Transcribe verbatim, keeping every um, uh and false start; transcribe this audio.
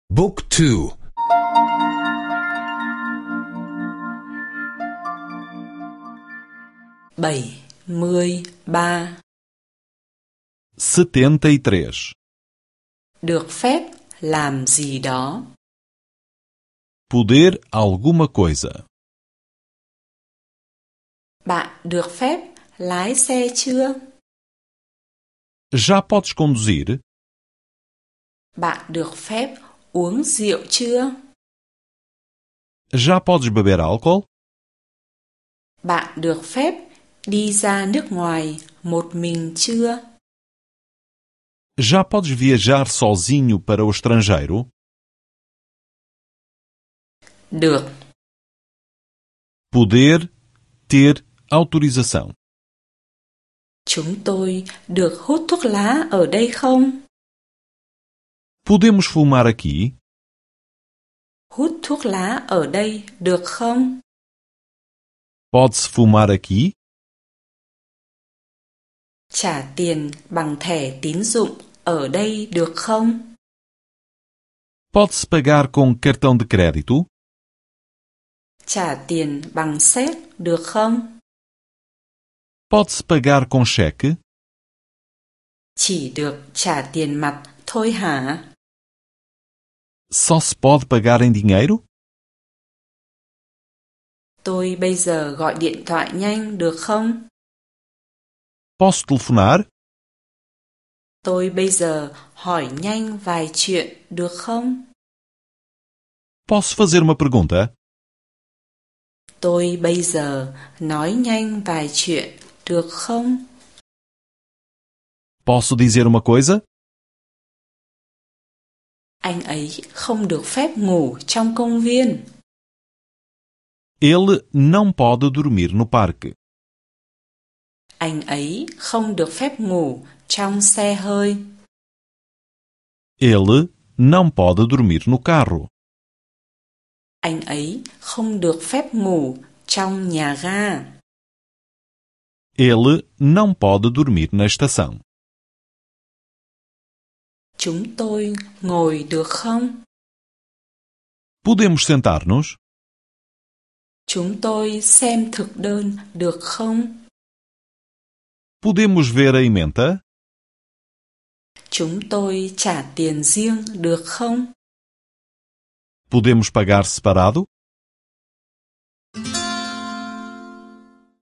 Book two. bảy mươi ba. setenta e três. Được phép làm gì đó. Poder alguma coisa. Bạn được phép lái xe chưa? Já podes conduzir? Bạn được phép uống rượu chưa? Já podes beber álcool? Bạn được phép đi ra nước ngoài một mình chưa? Já podes viajar sozinho para o estrangeiro? Được. Poder ter autorização. Chúng tôi được hút thuốc lá ở đây không? Podemos fumar aqui? Hút thuốc lá ở đây được không? Pode-se fumar aqui? Trả tiền bằng thẻ tín dụng ở đây được không? Pode-se pagar com cartão de crédito? Trả tiền bằng séc được không? Pode-se pagar com cheque? Chỉ được trả tiền mặt thôi hả? Só se pode pagar em dinheiro? Tôi bây giờ gọi điện thoại nhanh được không? Posso telefonar? Tôi bây giờ hỏi nhanh vài chuyện được không? Posso fazer uma pergunta? Tôi bây giờ nói nhanh vài chuyện được không? Posso dizer uma coisa? Anh ấy không được phép ngủ trong công viên. Ele não pode dormir no parque. Anh ấy không được phép ngủ trong xe hơi. Ele não pode dormir no carro. Anh ấy không được phép ngủ trong nhà ga. Ele não pode dormir na estação. Chúng tôi ngồi được không? Podemos sentar-nos? Chúng tôi xem thực đơn được không? Podemos ver a ementa? Chúng tôi trả tiền riêng được không? Podemos pagar separado?